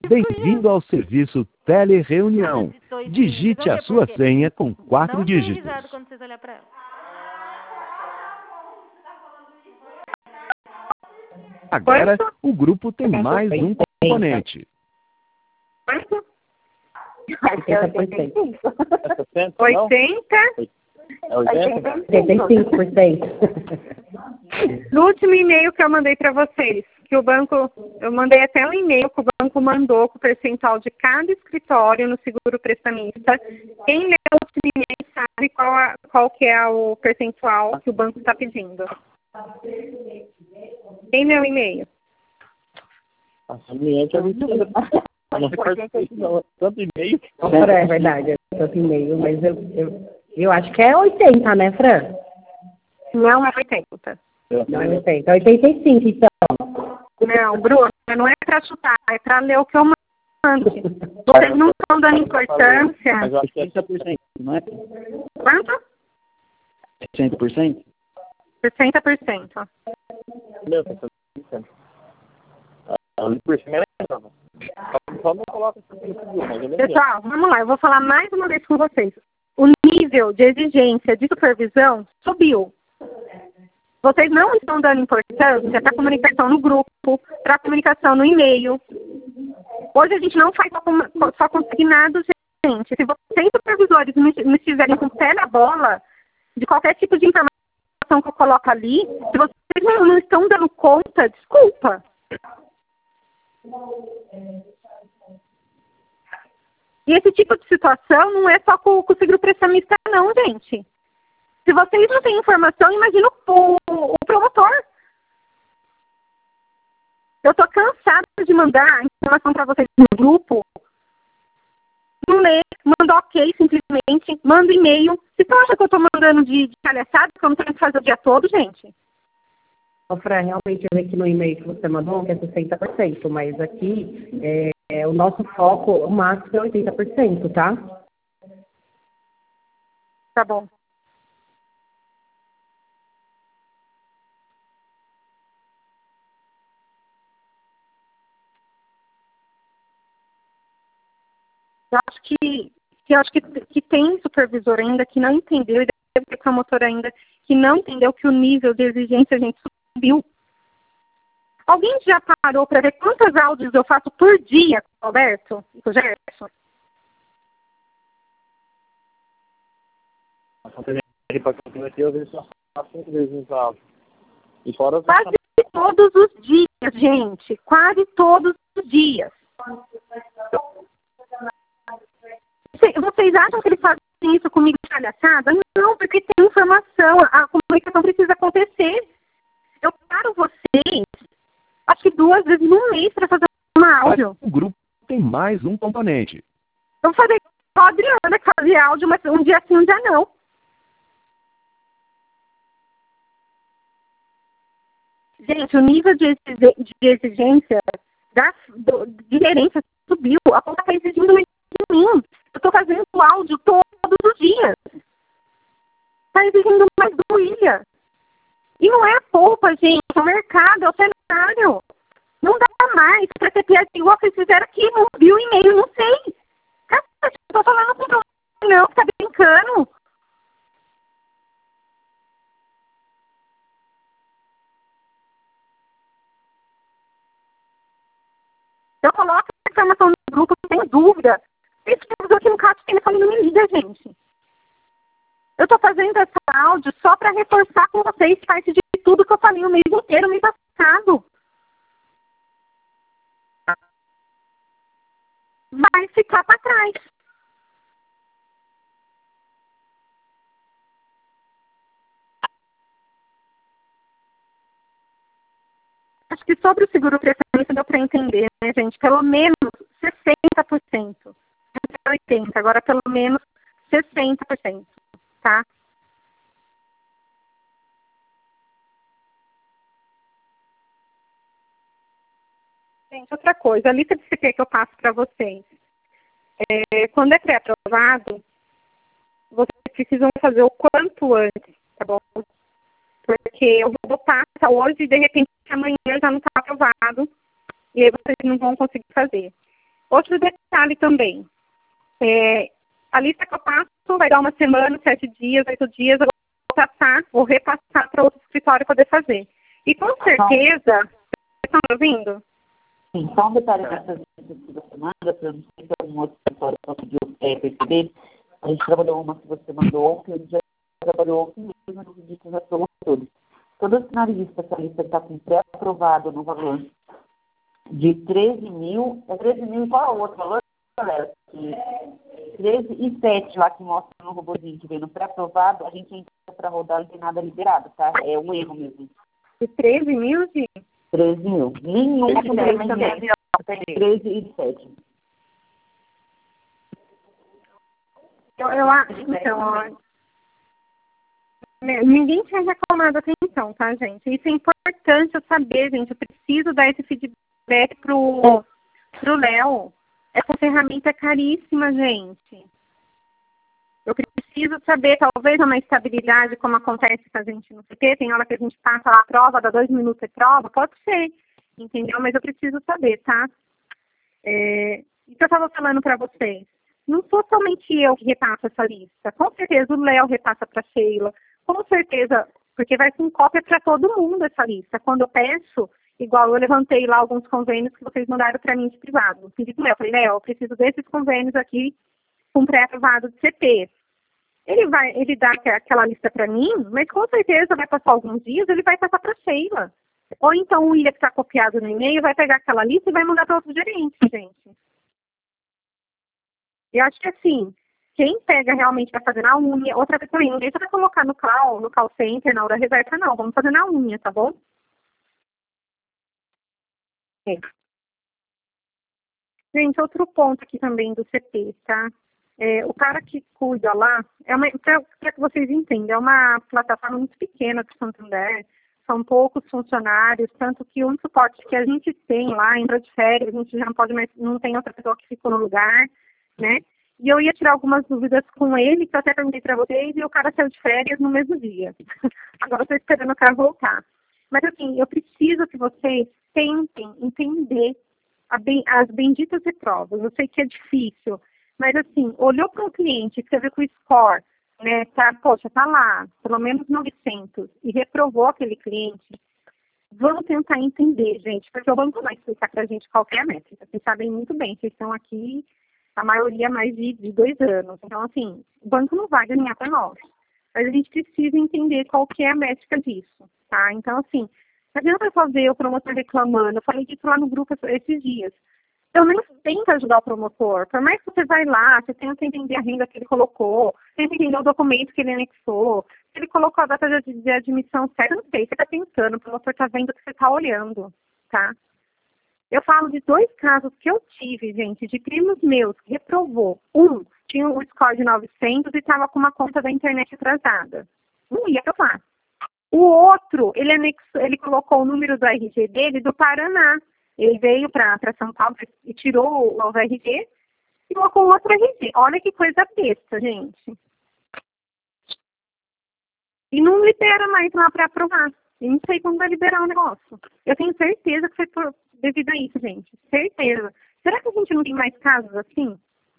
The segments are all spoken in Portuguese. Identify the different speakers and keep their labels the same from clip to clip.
Speaker 1: Bem-vindo ao serviço Telereunião. Digite a sua senha com 4 dígitos.
Speaker 2: Quando vocês olharem pra ela.
Speaker 1: Agora, o grupo tem mais um componente.
Speaker 3: 80%.
Speaker 4: 80?
Speaker 3: 85%.
Speaker 4: No último e-mail que eu mandei para vocês, que o banco, eu mandei até um e-mail que o banco mandou com o percentual de cada escritório no seguro prestamista. Quem leu o último e-mail sabe qual que é o percentual que o banco está pedindo. Quem leu o e-mail?
Speaker 5: A minha é mentira. Não faz tanto e-mail.
Speaker 3: É verdade, é tanto e-mail, mas eu acho que é 80, né, Fran?
Speaker 4: Não é 80.
Speaker 3: Não é 80, é 85, então.
Speaker 4: Não, Bruno, não é para chutar, é para ler o que eu mando. Vocês não estão dando importância.
Speaker 5: Mas eu acho que é 60%, não é?
Speaker 4: Quanto?
Speaker 5: É 100%?
Speaker 4: 60%.
Speaker 5: Meu, 60%. Ali por cima é legal. Só não coloca 60%, mas ele é
Speaker 4: Pessoal, vamos lá, eu vou falar mais uma vez com vocês. O nível de exigência de supervisão subiu. Vocês não estão dando importância para a comunicação no grupo, para a comunicação no e-mail. Hoje a gente não faz só consignado, gente. Se vocês, supervisores, me estiverem com o pé na bola de qualquer tipo de informação que eu coloco ali, se vocês não estão dando conta, desculpa. E esse tipo de situação não é só com o seguro prestamista, não, gente. Se vocês não têm informação, imagina o promotor. Eu estou cansada de mandar informação para vocês no grupo. Não lê, manda ok, simplesmente, manda e-mail. Se tu acha que eu estou mandando de palhaçada, que eu não tenho que fazer o dia todo, gente?
Speaker 3: Ô, Fran, realmente eu vi aqui no e-mail que você mandou que é 60%, mas aqui o nosso foco, o máximo é 80%, tá?
Speaker 4: Tá bom. Eu acho que tem supervisor ainda que não entendeu, e deve ter promotor ainda que não entendeu que o nível de exigência a gente subiu. Alguém já parou para ver quantos áudios eu faço por dia, Roberto e com o Gerson?
Speaker 5: Eu vejo só 5 vezes nos áudios. E fora
Speaker 4: Quase todos os dias, gente. Quase todos os dias. Vocês acham que eles fazem isso comigo de palhaçada? Não, porque tem informação. A comunicação precisa acontecer. Eu paro vocês, acho que 2 vezes no mês para fazer um áudio.
Speaker 1: O grupo tem mais um componente.
Speaker 4: Eu vou fazer com a Adriana, que fazia áudio, mas um dia sim, um dia não. Gente, o nível de exigência de gerência subiu. A conta está exigindo mais de mim. Eu estou fazendo áudio todos os dias. Está exigindo mais do William. E não é a polpa, gente. É o mercado, é o cenário. Não dá mais para ter piada igual que vocês fizeram aqui. Não viu o e-mail, não sei. Cacete, não estou falando com você, não. Tá brincando. Eu coloco a informação no grupo, não tem dúvida. Esse pessoal aqui no caso de telefone não me liga, gente. Eu estou fazendo esse áudio só para reforçar com vocês parte de tudo que eu falei o mês inteiro, mês passado. Vai ficar para trás. Acho que sobre o seguro prestamento deu para entender, né, gente? Pelo menos 60%. Não é 80%, agora pelo menos 60%, tá? Gente, outra coisa, a lista de CP que eu passo para vocês. Quando é pré-aprovado, vocês precisam fazer o quanto antes, tá bom? Porque eu vou passar hoje e de repente amanhã já não está aprovado e aí vocês não vão conseguir fazer. Outro detalhe também, a lista que eu passo vai dar uma semana, 7 dias, 8 dias, eu vou passar, vou repassar para outro escritório poder fazer. E com certeza, vocês estão me ouvindo?
Speaker 2: Sim, só um detalhe dessas listas que você manda, para não sei se algum outro escritório conseguiu perceber, a gente trabalhou uma que você mandou, que a gente já trabalhou ontem mesmo nos listas das promotores. Todas as finalistas, essa lista está com pré-aprovado no valor de 13 mil, é 13 mil, qual é o outro valor, galera? 13 e 7 lá que mostra no robozinho que veio no pré-aprovado, a gente entra para rodar, não tem nada liberado, tá? É um erro mesmo.
Speaker 4: De 13 mil, de
Speaker 2: 13 mil. Nenhum
Speaker 4: também.
Speaker 2: 13 e 7.
Speaker 4: Eu acho, então, ninguém tinha reclamado atenção, tá, gente? Isso é importante eu saber, gente. Eu preciso dar esse feedback pro Léo. Essa ferramenta é caríssima, gente. Eu preciso saber, talvez, uma estabilidade, como acontece com a gente no CT. Tem hora que a gente passa lá a prova, dá 2 minutos de prova, pode ser, entendeu? Mas eu preciso saber, tá? O que eu estava falando para vocês? Não sou somente eu que repasso essa lista. Com certeza o Léo repassa para a Sheila. Com certeza, porque vai com cópia para todo mundo essa lista. Quando eu peço, igual eu levantei lá alguns convênios que vocês mandaram para mim de privado. Eu pedi para o Léo, falei, Léo, eu preciso desses convênios aqui com pré-aprovado de CP. Ele dá aquela lista para mim, mas com certeza vai passar alguns dias, ele vai passar para a Sheila. Ou então o William que está copiado no e-mail vai pegar aquela lista e vai mandar para outro gerente, gente. Eu acho que assim, quem pega realmente vai fazer na unha, outra coisa também, não deixa para colocar no call center, na hora reserva, não. Vamos fazer na unha, tá bom? Gente, outro ponto aqui também do CP, tá? O cara que cuida lá, para que vocês entendam, é uma plataforma muito pequena do Santander, são poucos funcionários, tanto que o suporte que a gente tem lá, entra de férias, a gente já não pode mais, não tem outra pessoa que ficou no lugar, né? E eu ia tirar algumas dúvidas com ele, que eu até perguntei para vocês, e o cara saiu de férias no mesmo dia. Agora eu estou esperando o cara voltar. Mas assim, eu preciso que vocês tentem entender as benditas reprovas. Eu sei que é difícil, mas assim, olhou para um cliente, você vê que o score, né, tá lá, pelo menos 900, e reprovou aquele cliente, vamos tentar entender, gente, porque o banco vai explicar para a gente qual é a métrica. Vocês sabem muito bem, vocês estão aqui, a maioria mais de 2 anos. Então, assim, o banco não vai ganhar para nós. Mas a gente precisa entender qual que é a métrica disso, tá? Então, assim, não adianta só ver o promotor reclamando. Eu falei disso lá no grupo esses dias. Eu nem tento ajudar o promotor. Por mais que você vai lá, você tenta entender a renda que ele colocou, tenta entender o documento que ele anexou, se ele colocou a data de admissão certa, não sei, você está pensando, o promotor está vendo o que você está olhando, tá? Eu falo de 2 casos que eu tive, gente, de primos meus que reprovou. Um tinha o score de 900 e estava com uma conta da internet atrasada. Não ia aprovar. O outro, ele colocou o número do RG dele do Paraná. Ele veio para São Paulo e tirou o RG e colocou outro RG. Olha que coisa besta, gente. E não libera mais lá para aprovar. E não sei quando vai liberar o negócio. Eu tenho certeza que foi devido a isso, gente. Certeza. Será que a gente não tem mais casos assim?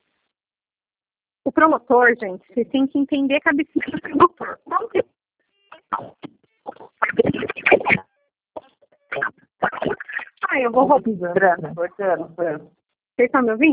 Speaker 4: O promotor, gente, você tem que entender a cabecinha do promotor. Eu vou roubando. Vocês estão me ouvindo?